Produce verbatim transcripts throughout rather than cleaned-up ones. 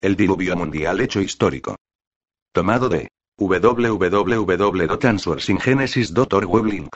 El diluvio mundial hecho histórico. Tomado de w w w punto answersingenesis punto org weblink.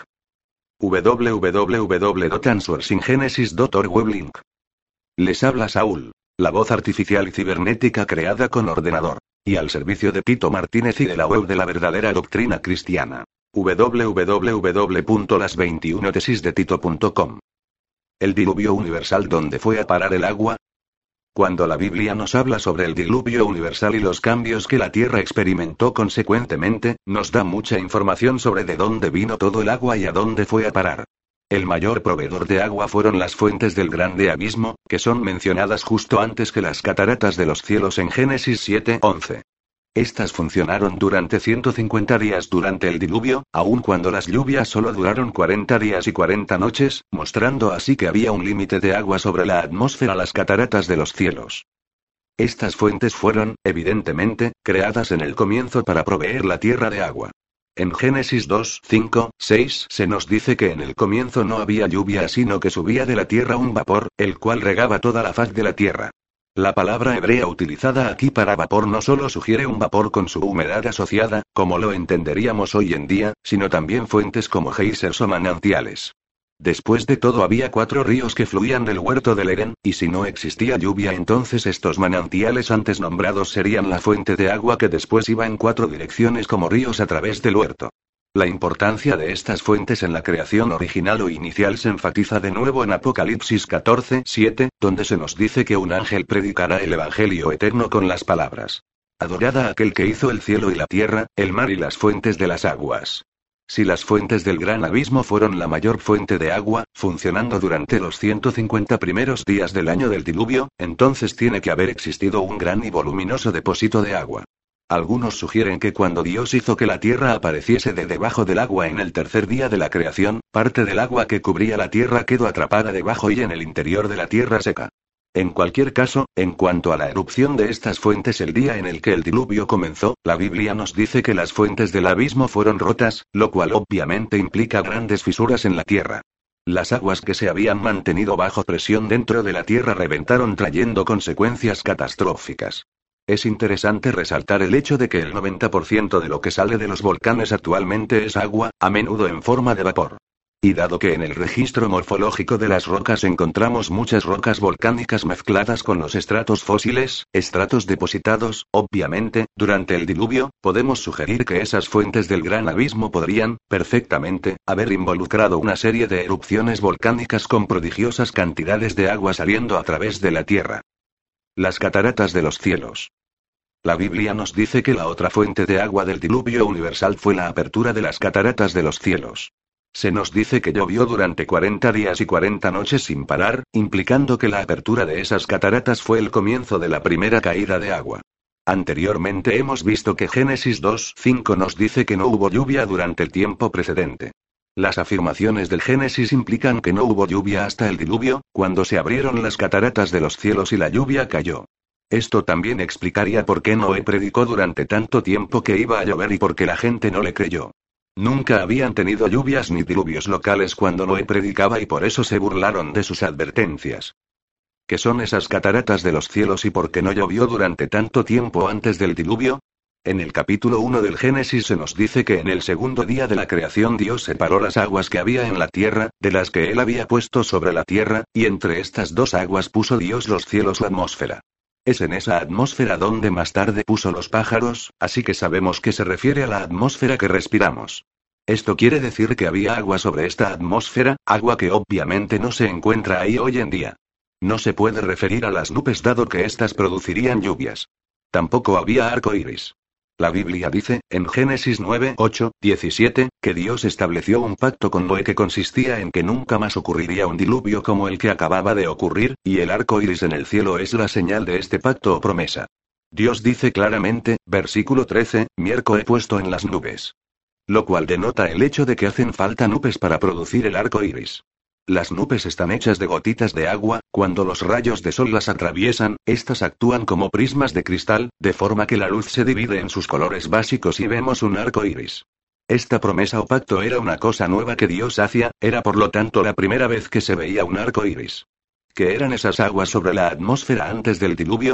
w w w punto answersingenesis punto org weblink. Les habla Saúl, la voz artificial y cibernética creada con ordenador, y al servicio de Tito Martínez y de la web de la verdadera doctrina cristiana. w w w punto las veintiuna tesis de tito punto com. El diluvio universal, ¿dónde fue a parar el agua? Cuando la Biblia nos habla sobre el diluvio universal y los cambios que la Tierra experimentó consecuentemente, nos da mucha información sobre de dónde vino todo el agua y a dónde fue a parar. El mayor proveedor de agua fueron las fuentes del grande abismo, que son mencionadas justo antes que las cataratas de los cielos en Génesis siete once. Estas funcionaron durante ciento cincuenta días durante el diluvio, aun cuando las lluvias solo duraron cuarenta días y cuarenta noches, mostrando así que había un límite de agua sobre la atmósfera. Las cataratas de los cielos. Estas fuentes fueron, evidentemente, creadas en el comienzo para proveer la tierra de agua. En Génesis dos, cinco, seis se nos dice que en el comienzo no había lluvia, sino que subía de la tierra un vapor, el cual regaba toda la faz de la tierra. La palabra hebrea utilizada aquí para vapor no solo sugiere un vapor con su humedad asociada, como lo entenderíamos hoy en día, sino también fuentes como geysers o manantiales. Después de todo había cuatro ríos que fluían del huerto del Edén, y si no existía lluvia entonces estos manantiales antes nombrados serían la fuente de agua que después iba en cuatro direcciones como ríos a través del huerto. La importancia de estas fuentes en la creación original o inicial se enfatiza de nuevo en Apocalipsis catorce, siete, donde se nos dice que un ángel predicará el evangelio eterno con las palabras: adorad a aquel que hizo el cielo y la tierra, el mar y las fuentes de las aguas. Si las fuentes del gran abismo fueron la mayor fuente de agua, funcionando durante los ciento cincuenta primeros días del año del diluvio, entonces tiene que haber existido un gran y voluminoso depósito de agua. Algunos sugieren que cuando Dios hizo que la tierra apareciese de debajo del agua en el tercer día de la creación, parte del agua que cubría la tierra quedó atrapada debajo y en el interior de la tierra seca. En cualquier caso, en cuanto a la erupción de estas fuentes el día en el que el diluvio comenzó, la Biblia nos dice que las fuentes del abismo fueron rotas, lo cual obviamente implica grandes fisuras en la tierra. Las aguas que se habían mantenido bajo presión dentro de la tierra reventaron trayendo consecuencias catastróficas. Es interesante resaltar el hecho de que el noventa por ciento de lo que sale de los volcanes actualmente es agua, a menudo en forma de vapor. Y dado que en el registro morfológico de las rocas encontramos muchas rocas volcánicas mezcladas con los estratos fósiles, estratos depositados, obviamente, durante el diluvio, podemos sugerir que esas fuentes del gran abismo podrían, perfectamente, haber involucrado una serie de erupciones volcánicas con prodigiosas cantidades de agua saliendo a través de la tierra. Las cataratas de los cielos. La Biblia nos dice que la otra fuente de agua del diluvio universal fue la apertura de las cataratas de los cielos. Se nos dice que llovió durante cuarenta días y cuarenta noches sin parar, implicando que la apertura de esas cataratas fue el comienzo de la primera caída de agua. Anteriormente hemos visto que Génesis dos, cinco nos dice que no hubo lluvia durante el tiempo precedente. Las afirmaciones del Génesis implican que no hubo lluvia hasta el diluvio, cuando se abrieron las cataratas de los cielos y la lluvia cayó. Esto también explicaría por qué Noé predicó durante tanto tiempo que iba a llover y por qué la gente no le creyó. Nunca habían tenido lluvias ni diluvios locales cuando Noé predicaba y por eso se burlaron de sus advertencias. ¿Qué son esas cataratas de los cielos y por qué no llovió durante tanto tiempo antes del diluvio? En el capítulo uno del Génesis se nos dice que en el segundo día de la creación Dios separó las aguas que había en la tierra, de las que él había puesto sobre la tierra, y entre estas dos aguas puso Dios los cielos o atmósfera. Es en esa atmósfera donde más tarde puso los pájaros, así que sabemos que se refiere a la atmósfera que respiramos. Esto quiere decir que había agua sobre esta atmósfera, agua que obviamente no se encuentra ahí hoy en día. No se puede referir a las nubes dado que éstas producirían lluvias. Tampoco había arco iris. La Biblia dice, en Génesis nueve, ocho, diecisiete, que Dios estableció un pacto con Noé que consistía en que nunca más ocurriría un diluvio como el que acababa de ocurrir, y el arco iris en el cielo es la señal de este pacto o promesa. Dios dice claramente, versículo trece, mi arco he puesto en las nubes. Lo cual denota el hecho de que hacen falta nubes para producir el arco iris. Las nubes están hechas de gotitas de agua, cuando los rayos de sol las atraviesan, estas actúan como prismas de cristal, de forma que la luz se divide en sus colores básicos y vemos un arco iris. Esta promesa o pacto era una cosa nueva que Dios hacía, era por lo tanto la primera vez que se veía un arco iris. ¿Qué eran esas aguas sobre la atmósfera antes del diluvio?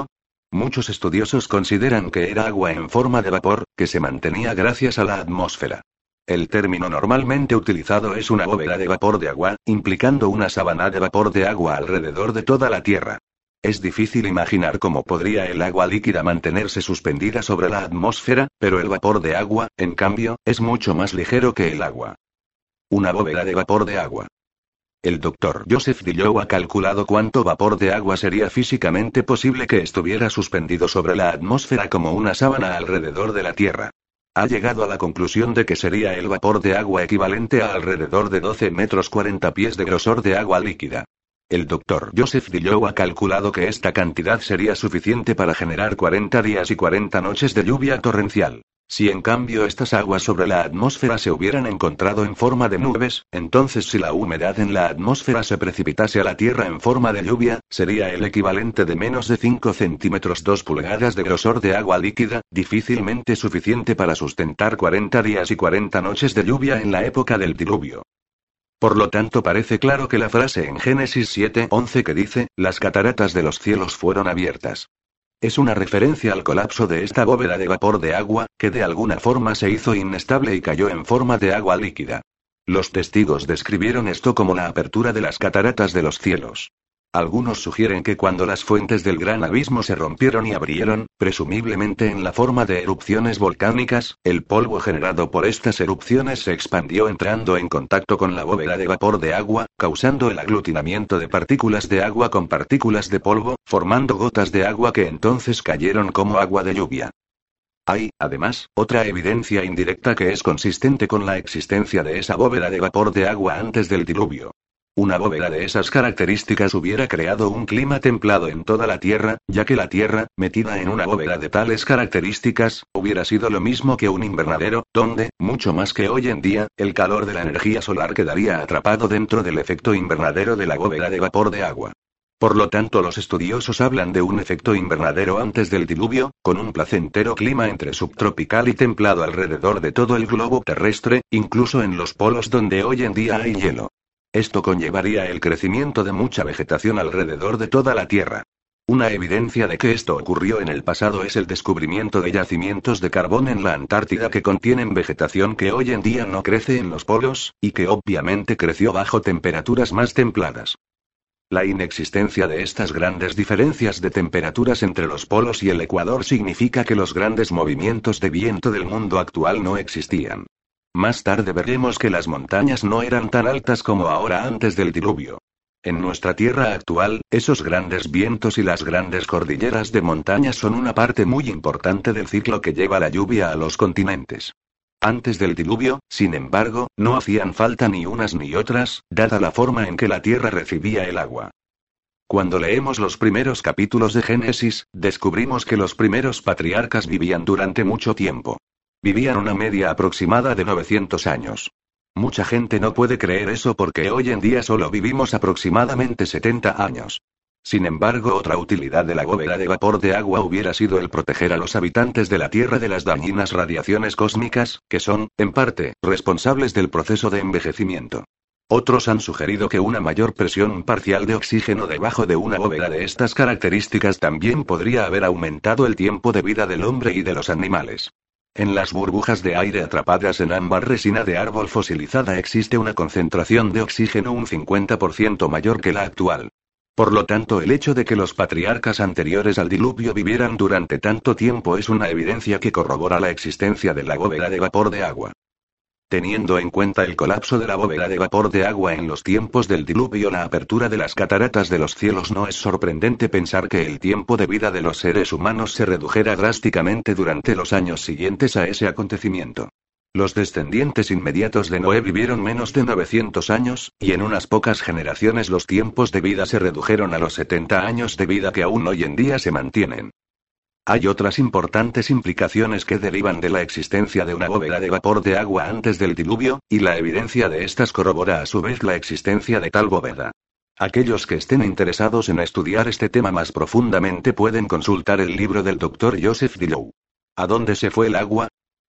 Muchos estudiosos consideran que era agua en forma de vapor, que se mantenía gracias a la atmósfera. El término normalmente utilizado es una bóveda de vapor de agua, implicando una sábana de vapor de agua alrededor de toda la Tierra. Es difícil imaginar cómo podría el agua líquida mantenerse suspendida sobre la atmósfera, pero el vapor de agua, en cambio, es mucho más ligero que el agua. Una bóveda de vapor de agua. El doctor Joseph Dillow ha calculado cuánto vapor de agua sería físicamente posible que estuviera suspendido sobre la atmósfera como una sábana alrededor de la Tierra. Ha llegado a la conclusión de que sería el vapor de agua equivalente a alrededor de doce metros cuarenta pies de grosor de agua líquida. El doctor Joseph Dillow ha calculado que esta cantidad sería suficiente para generar cuarenta días y cuarenta noches de lluvia torrencial. Si en cambio estas aguas sobre la atmósfera se hubieran encontrado en forma de nubes, entonces si la humedad en la atmósfera se precipitase a la Tierra en forma de lluvia, sería el equivalente de menos de cinco centímetros dos pulgadas de grosor de agua líquida, difícilmente suficiente para sustentar cuarenta días y cuarenta noches de lluvia en la época del diluvio. Por lo tanto parece claro que la frase en Génesis siete once que dice, las cataratas de los cielos fueron abiertas, es una referencia al colapso de esta bóveda de vapor de agua, que de alguna forma se hizo inestable y cayó en forma de agua líquida. Los testigos describieron esto como la apertura de las cataratas de los cielos. Algunos sugieren que cuando las fuentes del gran abismo se rompieron y abrieron, presumiblemente en la forma de erupciones volcánicas, el polvo generado por estas erupciones se expandió entrando en contacto con la bóveda de vapor de agua, causando el aglutinamiento de partículas de agua con partículas de polvo, formando gotas de agua que entonces cayeron como agua de lluvia. Hay, además, otra evidencia indirecta que es consistente con la existencia de esa bóveda de vapor de agua antes del diluvio. Una bóveda de esas características hubiera creado un clima templado en toda la Tierra, ya que la Tierra, metida en una bóveda de tales características, hubiera sido lo mismo que un invernadero, donde, mucho más que hoy en día, el calor de la energía solar quedaría atrapado dentro del efecto invernadero de la bóveda de vapor de agua. Por lo tanto, los estudiosos hablan de un efecto invernadero antes del diluvio, con un placentero clima entre subtropical y templado alrededor de todo el globo terrestre, incluso en los polos donde hoy en día hay hielo. Esto conllevaría el crecimiento de mucha vegetación alrededor de toda la Tierra. Una evidencia de que esto ocurrió en el pasado es el descubrimiento de yacimientos de carbón en la Antártida que contienen vegetación que hoy en día no crece en los polos, y que obviamente creció bajo temperaturas más templadas. La inexistencia de estas grandes diferencias de temperaturas entre los polos y el ecuador significa que los grandes movimientos de viento del mundo actual no existían. Más tarde veremos que las montañas no eran tan altas como ahora antes del diluvio. En nuestra Tierra actual, esos grandes vientos y las grandes cordilleras de montañas son una parte muy importante del ciclo que lleva la lluvia a los continentes. Antes del diluvio, sin embargo, no hacían falta ni unas ni otras, dada la forma en que la Tierra recibía el agua. Cuando leemos los primeros capítulos de Génesis, descubrimos que los primeros patriarcas vivían durante mucho tiempo. Vivían una media aproximada de novecientos años. Mucha gente no puede creer eso porque hoy en día solo vivimos aproximadamente setenta años. Sin embargo, otra utilidad de la bóveda de vapor de agua hubiera sido el proteger a los habitantes de la Tierra de las dañinas radiaciones cósmicas, que son, en parte, responsables del proceso de envejecimiento. Otros han sugerido que una mayor presión parcial de oxígeno debajo de una bóveda de estas características también podría haber aumentado el tiempo de vida del hombre y de los animales. En las burbujas de aire atrapadas en ámbar resina de árbol fosilizada existe una concentración de oxígeno un cincuenta por ciento mayor que la actual. Por lo tanto, el hecho de que los patriarcas anteriores al diluvio vivieran durante tanto tiempo es una evidencia que corrobora la existencia de la bóveda de vapor de agua. Teniendo en cuenta el colapso de la bóveda de vapor de agua en los tiempos del diluvio y la apertura de las cataratas de los cielos, no es sorprendente pensar que el tiempo de vida de los seres humanos se redujera drásticamente durante los años siguientes a ese acontecimiento. Los descendientes inmediatos de Noé vivieron menos de novecientos años, y en unas pocas generaciones los tiempos de vida se redujeron a los setenta años de vida que aún hoy en día se mantienen. Hay otras importantes implicaciones que derivan de la existencia de una bóveda de vapor de agua antes del diluvio, y la evidencia de estas corrobora a su vez la existencia de tal bóveda. Aquellos que estén interesados en estudiar este tema más profundamente pueden consultar el libro del doctor Joseph Dillow. ¿A dónde se fue el agua?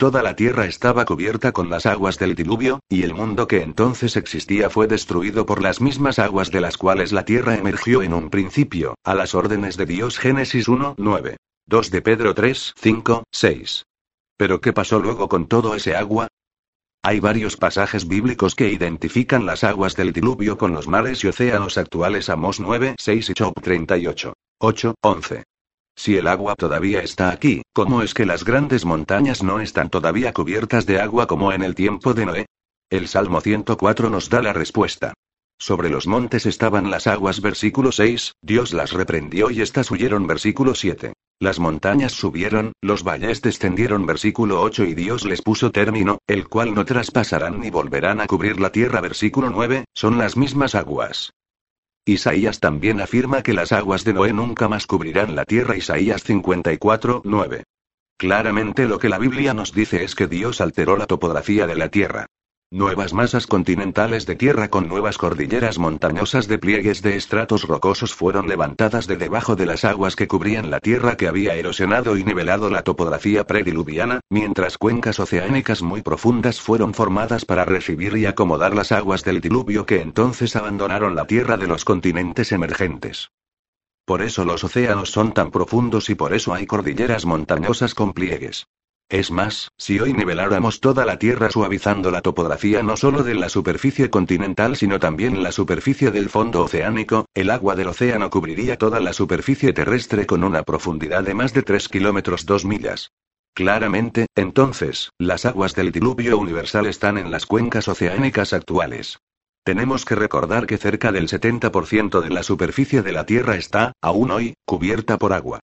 Toda la tierra estaba cubierta con las aguas del diluvio, y el mundo que entonces existía fue destruido por las mismas aguas de las cuales la tierra emergió en un principio, a las órdenes de Dios. Génesis uno, nueve. dos de Pedro tres, cinco, seis. ¿Pero qué pasó luego con todo ese agua? Hay varios pasajes bíblicos que identifican las aguas del diluvio con los mares y océanos actuales. Amós nueve, seis y Job treinta y ocho, ocho, once. Si el agua todavía está aquí, ¿cómo es que las grandes montañas no están todavía cubiertas de agua como en el tiempo de Noé? El Salmo ciento cuatro nos da la respuesta. Sobre los montes estaban las aguas. Versículo seis, Dios las reprendió y éstas huyeron. Versículo siete. Las montañas subieron, los valles descendieron. Versículo ocho. Y Dios les puso término, el cual no traspasarán ni volverán a cubrir la tierra. Versículo nueve, son las mismas aguas. Isaías también afirma que las aguas de Noé nunca más cubrirán la tierra. Isaías cincuenta y cuatro, nueve. Claramente lo que la Biblia nos dice es que Dios alteró la topografía de la tierra. Nuevas masas continentales de tierra con nuevas cordilleras montañosas de pliegues de estratos rocosos fueron levantadas de debajo de las aguas que cubrían la tierra que había erosionado y nivelado la topografía prediluviana, mientras cuencas oceánicas muy profundas fueron formadas para recibir y acomodar las aguas del diluvio que entonces abandonaron la tierra de los continentes emergentes. Por eso los océanos son tan profundos y por eso hay cordilleras montañosas con pliegues. Es más, si hoy niveláramos toda la Tierra suavizando la topografía no solo de la superficie continental sino también la superficie del fondo oceánico, el agua del océano cubriría toda la superficie terrestre con una profundidad de más de tres kilómetros dos millas. Claramente, entonces, las aguas del diluvio universal están en las cuencas oceánicas actuales. Tenemos que recordar que cerca del setenta por ciento de la superficie de la Tierra está, aún hoy, cubierta por agua.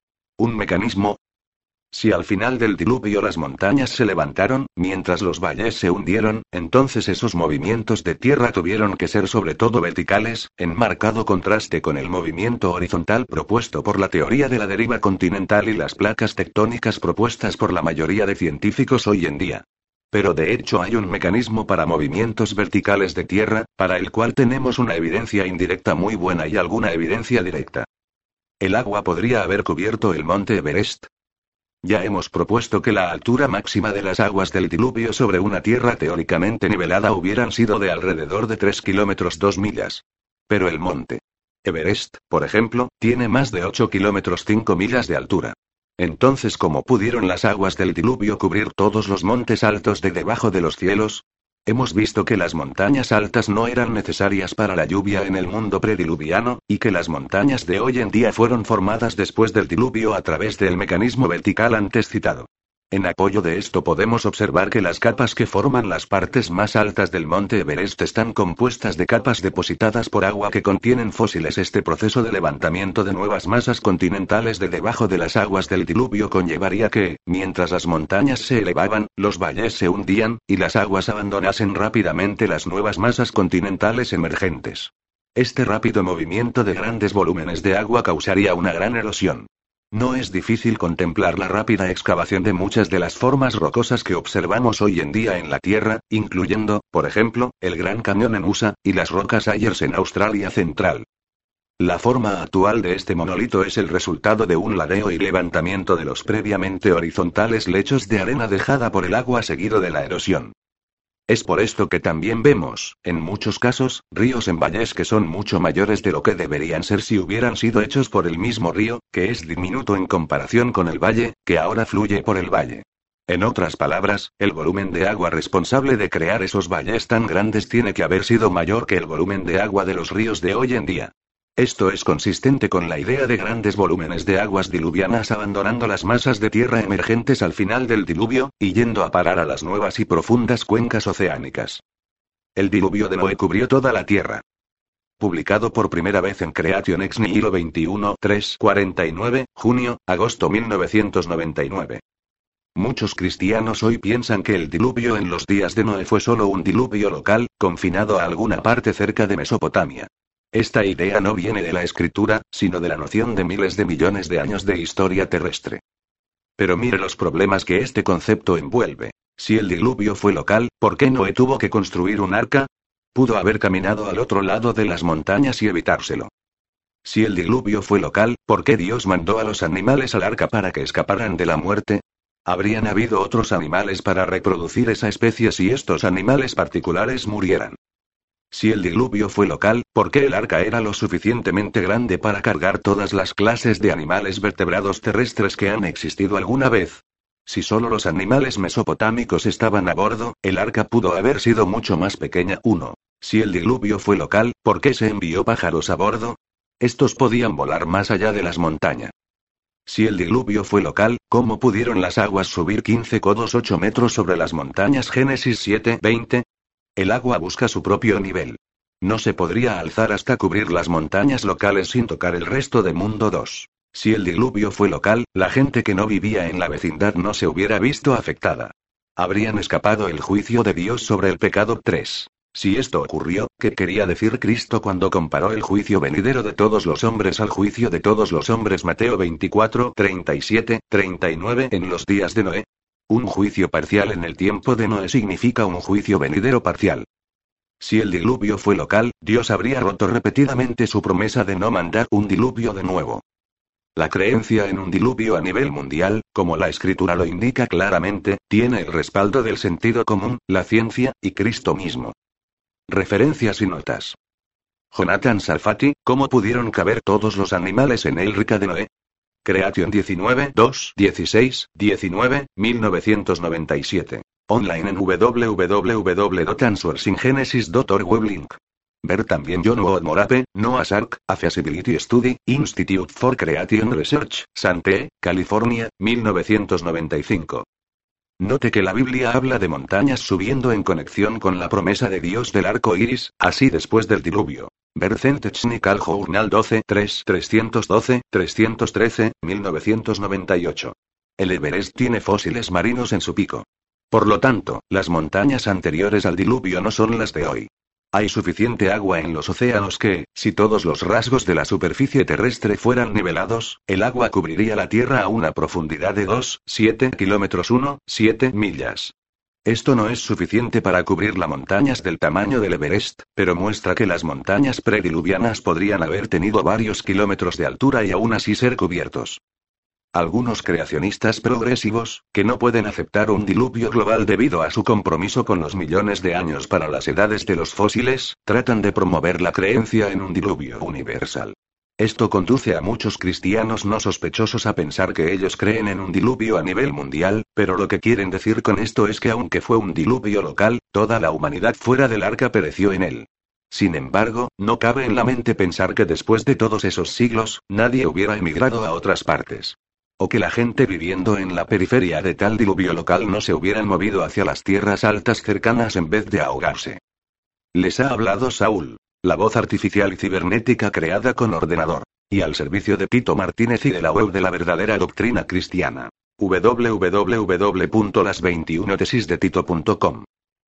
Un mecanismo. Si al final del diluvio las montañas se levantaron, mientras los valles se hundieron, entonces esos movimientos de tierra tuvieron que ser sobre todo verticales, en marcado contraste con el movimiento horizontal propuesto por la teoría de la deriva continental y las placas tectónicas propuestas por la mayoría de científicos hoy en día. Pero de hecho hay un mecanismo para movimientos verticales de tierra, para el cual tenemos una evidencia indirecta muy buena y alguna evidencia directa. ¿El agua podría haber cubierto el monte Everest? Ya hemos propuesto que la altura máxima de las aguas del diluvio sobre una tierra teóricamente nivelada hubieran sido de alrededor de tres kilómetros dos millas. Pero el monte Everest, por ejemplo, tiene más de ocho kilómetros cinco millas de altura. Entonces, ¿cómo pudieron las aguas del diluvio cubrir todos los montes altos de debajo de los cielos? Hemos visto que las montañas altas no eran necesarias para la lluvia en el mundo prediluviano, y que las montañas de hoy en día fueron formadas después del diluvio a través del mecanismo vertical antes citado. En apoyo de esto podemos observar que las capas que forman las partes más altas del monte Everest están compuestas de capas depositadas por agua que contienen fósiles. Este proceso de levantamiento de nuevas masas continentales de debajo de las aguas del diluvio conllevaría que, mientras las montañas se elevaban, los valles se hundían, y las aguas abandonasen rápidamente las nuevas masas continentales emergentes. Este rápido movimiento de grandes volúmenes de agua causaría una gran erosión. No es difícil contemplar la rápida excavación de muchas de las formas rocosas que observamos hoy en día en la Tierra, incluyendo, por ejemplo, el Gran Cañón en U S A, y las rocas Ayers en Australia Central. La forma actual de este monolito es el resultado de un ladeo y levantamiento de los previamente horizontales lechos de arena dejada por el agua seguido de la erosión. Es por esto que también vemos, en muchos casos, ríos en valles que son mucho mayores de lo que deberían ser si hubieran sido hechos por el mismo río, que es diminuto en comparación con el valle, que ahora fluye por el valle. En otras palabras, el volumen de agua responsable de crear esos valles tan grandes tiene que haber sido mayor que el volumen de agua de los ríos de hoy en día. Esto es consistente con la idea de grandes volúmenes de aguas diluvianas abandonando las masas de tierra emergentes al final del diluvio, y yendo a parar a las nuevas y profundas cuencas oceánicas. El diluvio de Noé cubrió toda la tierra. Publicado por primera vez en Creation Ex Nihilo veintiuno, tres, cuarenta y nueve, junio, agosto mil novecientos noventa y nueve. Muchos cristianos hoy piensan que el diluvio en los días de Noé fue solo un diluvio local, confinado a alguna parte cerca de Mesopotamia. Esta idea no viene de la escritura, sino de la noción de miles de millones de años de historia terrestre. Pero mire los problemas que este concepto envuelve. Si el diluvio fue local, ¿por qué Noé tuvo que construir un arca? Pudo haber caminado al otro lado de las montañas y evitárselo. Si el diluvio fue local, ¿por qué Dios mandó a los animales al arca para que escaparan de la muerte? Habrían habido otros animales para reproducir esa especie si estos animales particulares murieran. Si el diluvio fue local, ¿por qué el arca era lo suficientemente grande para cargar todas las clases de animales vertebrados terrestres que han existido alguna vez? Si solo los animales mesopotámicos estaban a bordo, el arca pudo haber sido mucho más pequeña. uno. Si el diluvio fue local, ¿por qué se envió pájaros a bordo? Estos podían volar más allá de las montañas. Si el diluvio fue local, ¿cómo pudieron las aguas subir quince codos ocho metros sobre las montañas? Génesis siete veinte. El agua busca su propio nivel. No se podría alzar hasta cubrir las montañas locales sin tocar el resto de mundo. dos. Si el diluvio fue local, la gente que no vivía en la vecindad no se hubiera visto afectada. Habrían escapado el juicio de Dios sobre el pecado. tres. Si esto ocurrió, ¿qué quería decir Cristo cuando comparó el juicio venidero de todos los hombres al juicio de todos los hombres? Mateo veinticuatro, treinta y siete, treinta y nueve. En los días de Noé. Un juicio parcial en el tiempo de Noé significa un juicio venidero parcial. Si el diluvio fue local, Dios habría roto repetidamente su promesa de no mandar un diluvio de nuevo. La creencia en un diluvio a nivel mundial, como la escritura lo indica claramente, tiene el respaldo del sentido común, la ciencia, y Cristo mismo. Referencias y notas. Jonathan Sarfati, ¿cómo pudieron caber todos los animales en el arca de Noé? Creation diecinueve, dos, dieciséis, diecinueve, mil novecientos noventa y siete. Online en w w w punto answersingenesis punto org. Weblink. Ver también John Wood Morape, Noah's Ark, A Feasibility Study, Institute for Creation Research, Sante, California, mil novecientos noventa y cinco. Note que la Biblia habla de montañas subiendo en conexión con la promesa de Dios del arco iris, así después del diluvio. Ver Technical Journal doce, tres, trescientos doce, trescientos trece, mil novecientos noventa y ocho. El Everest tiene fósiles marinos en su pico. Por lo tanto, las montañas anteriores al diluvio no son las de hoy. Hay suficiente agua en los océanos que, si todos los rasgos de la superficie terrestre fueran nivelados, el agua cubriría la Tierra a una profundidad de dos, siete kilómetros uno, siete millas. Esto no es suficiente para cubrir las montañas del tamaño del Everest, pero muestra que las montañas prediluvianas podrían haber tenido varios kilómetros de altura y aún así ser cubiertos. Algunos creacionistas progresivos, que no pueden aceptar un diluvio global debido a su compromiso con los millones de años para las edades de los fósiles, tratan de promover la creencia en un diluvio universal. Esto conduce a muchos cristianos no sospechosos a pensar que ellos creen en un diluvio a nivel mundial, pero lo que quieren decir con esto es que aunque fue un diluvio local, toda la humanidad fuera del arca pereció en él. Sin embargo, no cabe en la mente pensar que después de todos esos siglos, nadie hubiera emigrado a otras partes. O que la gente viviendo en la periferia de tal diluvio local no se hubieran movido hacia las tierras altas cercanas en vez de ahogarse. Les ha hablado Saúl, la voz artificial y cibernética creada con ordenador, y al servicio de Tito Martínez y de la web de la verdadera doctrina cristiana. w w w punto las veintiuna tesis de tito punto com